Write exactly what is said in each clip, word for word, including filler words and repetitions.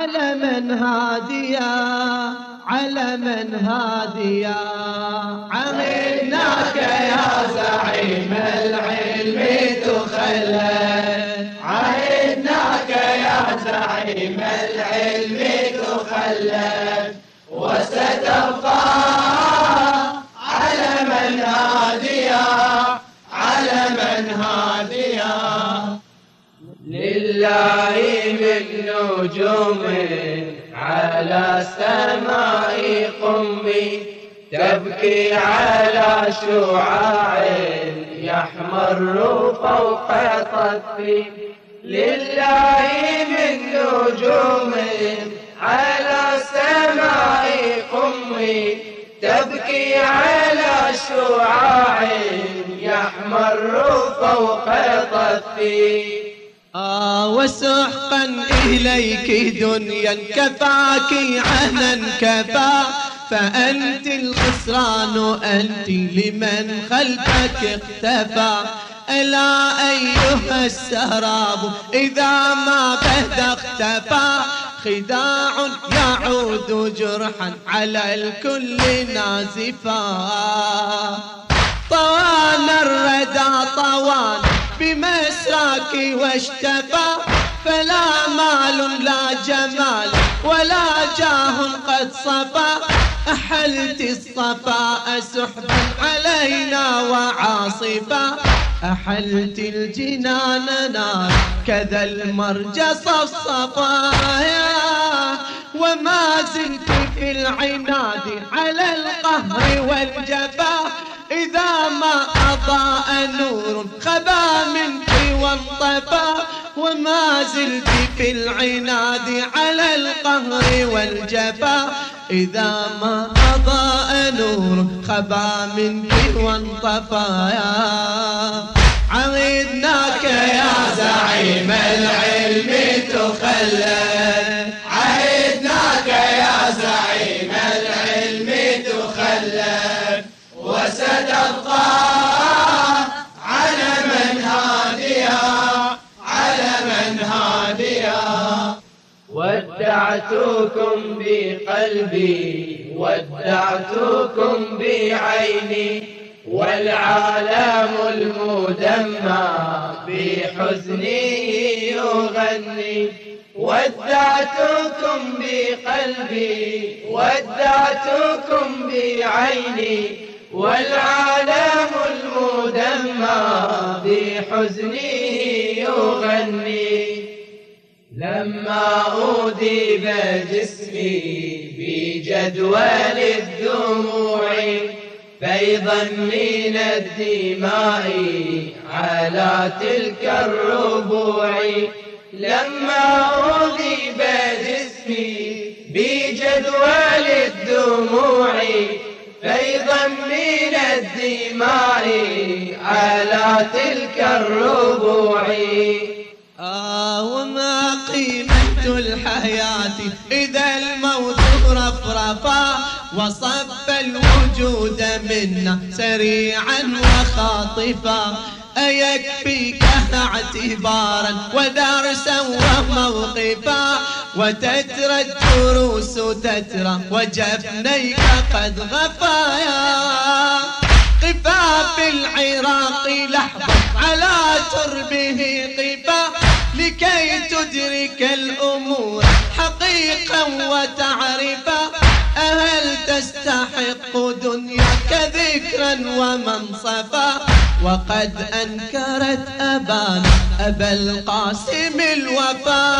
علما هاديا علما هاديا. عهدناك يا زعيم العلم تخلد، عهدناك يا زعيم العلم تخلد، وستبقى علما هاديا علما هاديا. لله من نجوم على السماء قمي، تبكي على شعاع يحمر فوق طفي. لله من نجوم على السماء قمي، تبكي على شعاع يحمر فوق طفي. آه وسحقا إليك دنيا كفاك عهنا كفا، فأنت الخسران أنت لمن خلفك اختفى. ألا أيها السراب إذا ما بهد اختفى، خداع يعود جرحا على الكل نازفا. طوان الردى طوان بمسراك واشتفى، فلا مال لا جمال ولا جاه قد صفى. أحلت الصفاء سحبا علينا وعاصفا، أحلت الجنان نار كذا المرج صفصفايا. وما زلت في العناد على القهر والجفا، إذا ما أضاء نور خبا منك وانطفى. وما زلت في العناد على القهر والجفا، إذا ما أضاء نور خبا منك وانطفى. عهدناك يا زعيم العلم تخلد، عهدناك يا زعيم العلم تخلد، وستبقى علما هاديا علما هاديا. ودعتكم بقلبي ودعتكم بعيني، والعالم المدمى بحزني يغني. ودعتكم بقلبي ودعتكم بعيني، والعالم المدمى بحزني يغني. لما أودب جسمي بجدول الدموع، فيضا من الدماء على تلك الربوع. لما أودب جسمي بجدول الدموع، فيضا من الدماء على تلك الربوع. آه وما قيمة الحياة إذا الموت رفرفا، وصف الوجود منا سريعا وخاطفا. أيكفيك اعتبارا ودرسا وموقفا، وتترى الدروس تترى وجفنيك قد غفايا. قفا في العراق لحظة على تربه قفا، لكي تدرك الأمور حقيقا وتعرفا. أهل تستحق دنياك ذكرا ومنصفا، وقد أنكرت أبانا أبا القاسم الوفا.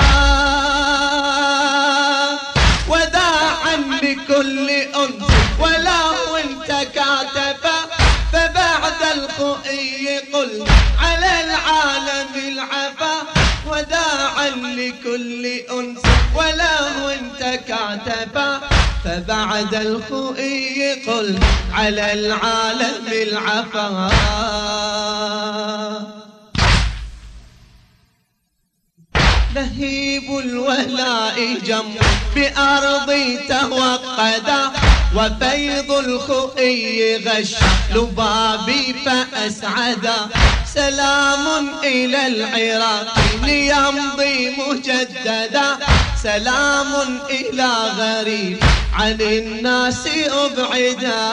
وداعا بكل أنس ولهو تكاتفا، فبعد الخؤي قل على العالم العفا. وداعا لكل أنس ولهو تكاتفا، فبعد الخؤي قل على العالم العفا. لهيب الولاء جم بأرضي توقدا، وفيض الخؤي غش لبابي فأسعدا. سلام إلى العراق ليمضي مجددا، سلام إلى غريب عن الناس أبعدا.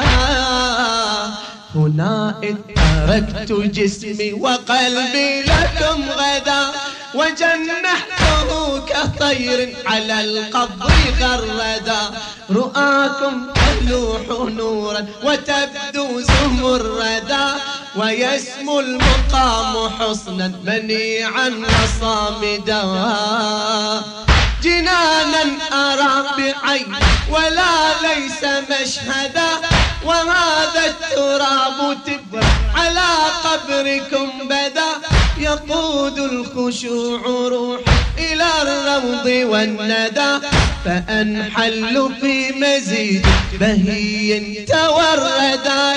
هنا إذ تركت جسمي وقلبي لكم غدا، وجنحته كطير على القبر غردا. رؤاكم تلوح نورا وتبدو زمردا، ويسمو المقام حصنا منيعا وصامدا. جنانا أرى بعين ولا ليس مشهدا، وهذا التراب تبا على قبركم بدا. يقود الخشوع روحي إلى الروض والندى، فأنحل في مزيد بهي توردا.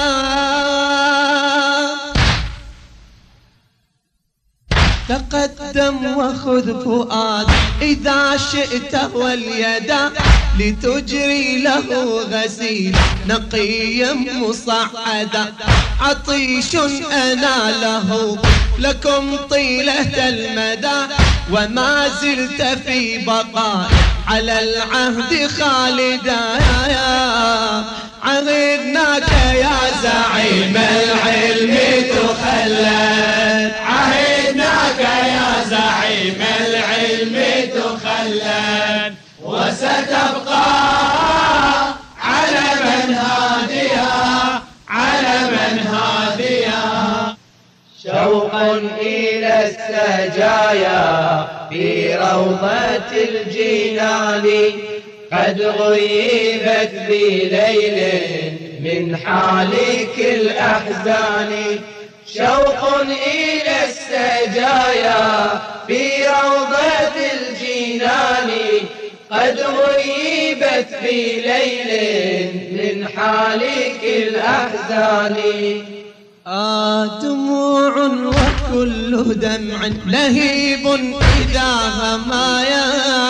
تقدم وخذ فؤاد إذا شئت واليدا، لتجري له غسيل نقيا مصعدا. عطيش أنا له لكم طيلة المدى، وما زلت في بقاء على العهد خالدا. عهدناك يا زعيم العلم تخلد، عهدناك يا زعيم العلم تخلد، وستبقى على من هاديها، على من هاديها. شوقا إلى السجايا في روضة الجنان، قد غيبت بليل من حالك الأحزان. شوق إلى السجايا في روضة الجنان، قد غيبت بليل من حالك الأحزان. آه دموع وكل دمع لهيب إذا همايا،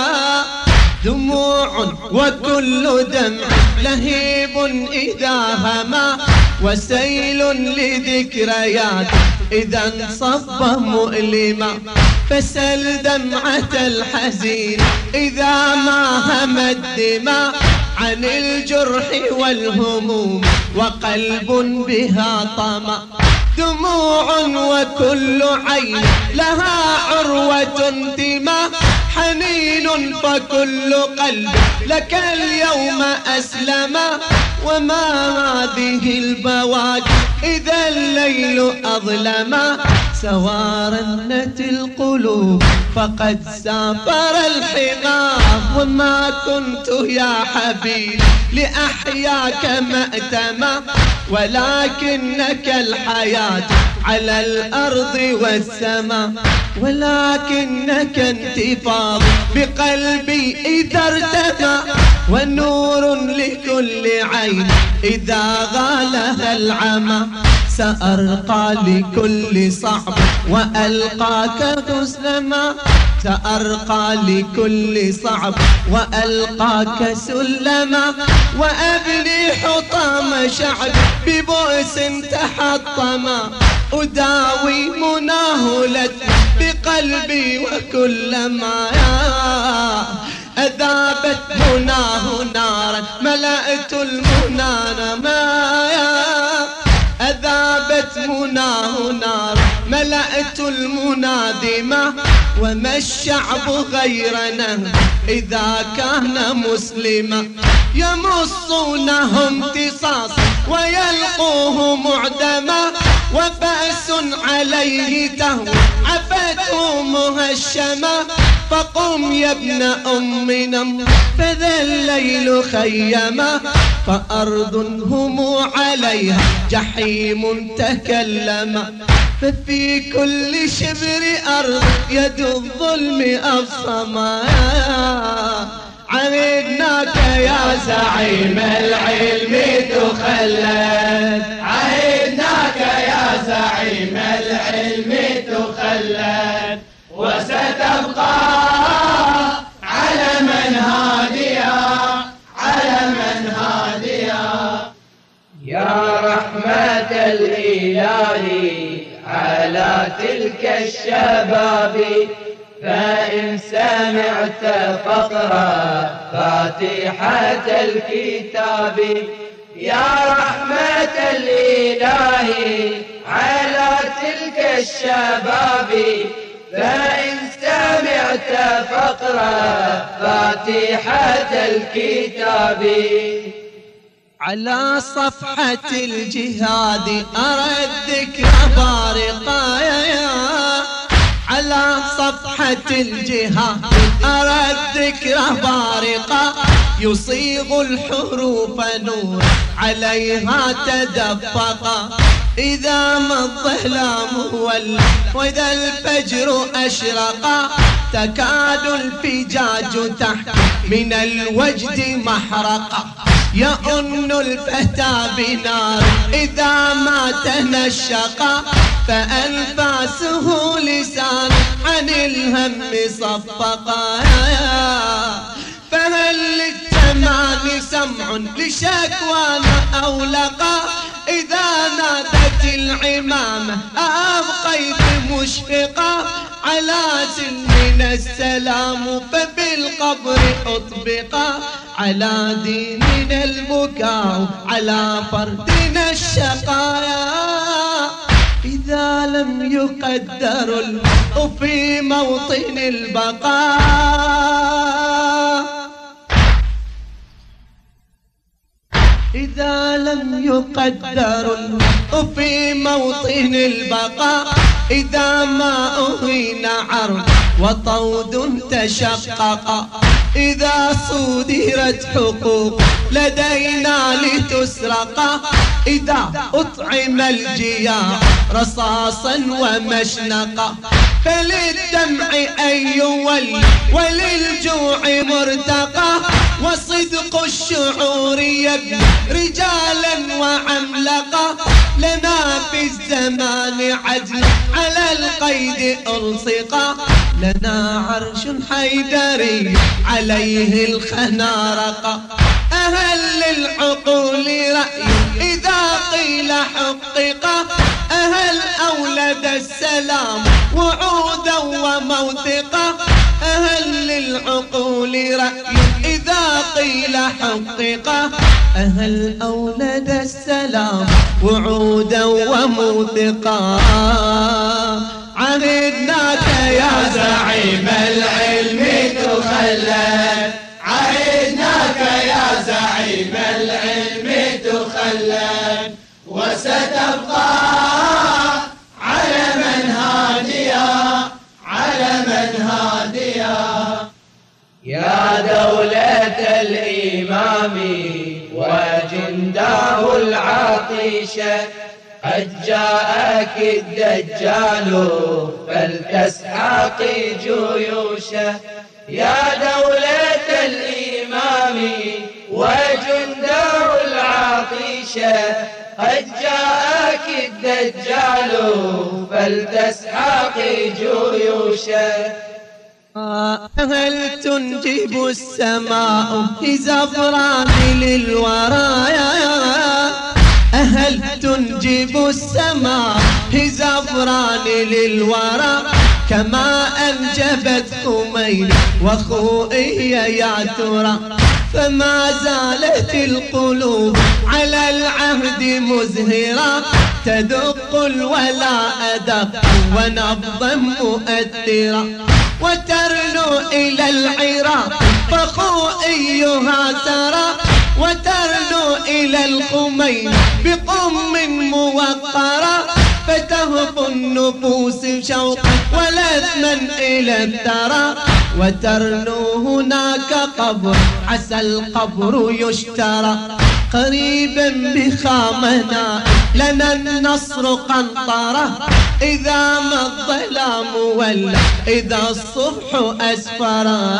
دموع وكل دمع لهيب إذا هما، وسيل لذكريات إذا انصب مؤلما. فسل دمعة الحزين إذا ما هم الدماء، عن الجرح والهموم وقلب بها طمع. دموع وكل عين لها عروة انتماء، حنين فكل قلب لك اليوم أسلما. وما هذه البواكي إذا الليل أظلما، سوارنت القلوب فقد سافر الحمام. وما كنت يا حبيب لأحياك مأتما، ولكنك الحياة على الأرض والسماء. ولكنك انتفاض بقلبي إذا ارتمى، ونور لكل عين إذا غالها العمى. سأرقى لكل صعب وألقاك تسلما، سأرقى لكل صعب وألقاك سلما. وأبني حطام شعب ببؤس تحطما، أداوي مناهلة بقلبي وكلما أذابت مناه نارا ملأت المنى مايا. أذابت مناه نار ملأت المنادمة. وما الشعب غيرنا إذا كان مسلما، يمصونه امتصاص ويلقوه معدما. وبأس عليه تهوى عفته مهشما، فقم يا ابن أمنا فذا الليل خيما. فأرض هم عليها جحيم تكلما، ففي كل شبر أرض يد الظلم أبصما. عهدناك يا زعيم العلم تخلد، عهدناك يا زعيم العلم تخلد، وستبقى على من هاديها، على من هاديها. يا رحمة الإله على تلك الشباب، فإن سمعت فاقرأ فاتحة الكتاب يا رحمة الإله على تلك الشباب. فإن سمعت فاقرأ فاتحة الكتاب. على صفحة الجهاد أرى الذكر بارقايا، على صفحة الجهاد أرى الذكر بارقا، يصيغ الحروف نور عليها تدفقا. إذا ما الظلام ولى وإذا الفجر أشرقا، تكاد الفجاج تحت من الوجد محرقا. يؤن الفتى بنار إذا ما تنشقا، فأنفاسه لسان عن الهم صفقا. فهل للتمان سمع لشكوانا أو لقى، إذا نادت العمامة أبقيت مشفقا. على سلمنا السلام فبالقبر أطبقا، على ديننا البكاء على فردنا الشقايا. إذا لم يقدر المرء في موطن البقاء، إذا لم يقدر المرء في موطن البقاء، إذا ما أهين عرض وطود تشقق، إذا صدرت حقوق لدينا لتسرق، إذا أطعم الجياع رصاصا ومشنقا. فللدمع أن يولي وللجوع مرتقى، وصدق الشعور يبني رجالا وعملقا. لنا في الزمان عدل على القيد ألصقا، لنا عرش حيدري عليه الخنارقا. أهل للعقول رأي إذا قيل حققا، أهل أولد السلام وعودا وموثقا. أهل للعقول رأي إذا قيل حققا، أهل أولد السلام وعودا وموثقا. عهدناك يا زعيم العلم تخلد، عهدناك يا زعيم العلم تخلد، وستبقى علما هاديا علما هاديا. يا دولة الإمام وجنده العطيشة، قد جاءك الدجال فلتسحقي جيوشه. يا دولة الإمام وجنده العطيشة، قد جاءك الدجال فلتسحقي جيوشه. هل تنجب السماء زفران للورايا، هل تنجب السماء زفران للورى، كما أنجبت خميل وخوئي يا ترى. فما زالت القلوب على العهد مزهرة، تدق الولاء دق ونبضا مؤثرا، وترنو إلى العراق فخوئيها سرى، وترنو إلى الخمين بقم موقرة، فتهف النفوس شوقا ولثما إلى الثرى. وترنو هناك قبر عسى القبر يشترى، قريبا بخامنا لنا النصر قنطرة. إذا ما الظلام ولى إذا الصبح أسفرا،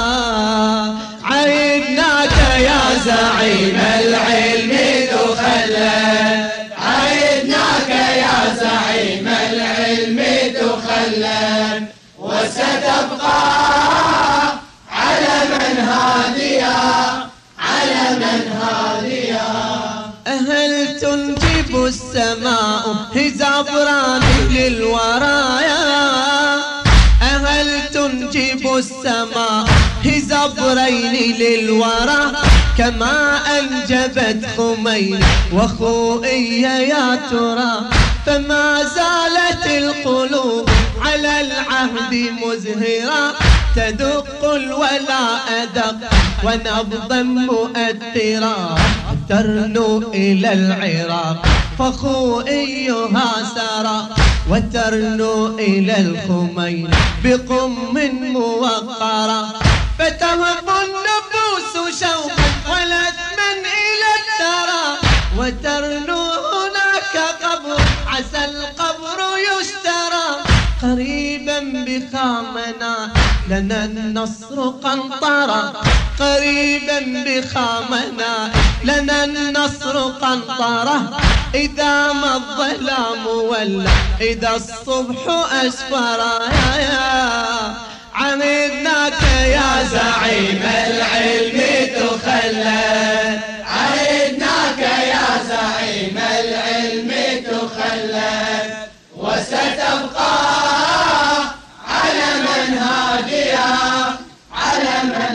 عهدناك يا زعيم العلم تخلد، عهدناك يا زعيم العلم تخلد، وستبقى علما هاديا علما هاديا. هل تنجب السماء زفران للورايا، هل تنجب تنجب السماء زبرين للورى كما أنجبت خمين وخوئية يا ترى. فما زالت القلوب على العهد مزهرة تدق الولاء دق ونبضا مؤثرا ترنو إلى العراق فخوئيها سرى وترنو إلى الخمين بقم موقرة فتهب النفوس شوقا ولثما إلى الثرى وترنو هناك قبر عسى القبر يشترى قريبا بخامنا لنا النصر قنطرة قريبا بخامنا لنا النصر قنطرة إذا ما الظلام ولا إذا الصبح أسفر عهدناك يا زعيم العلم تخلد عهدناك يا زعيم العلم تخلد وستبقى علما هاديا علما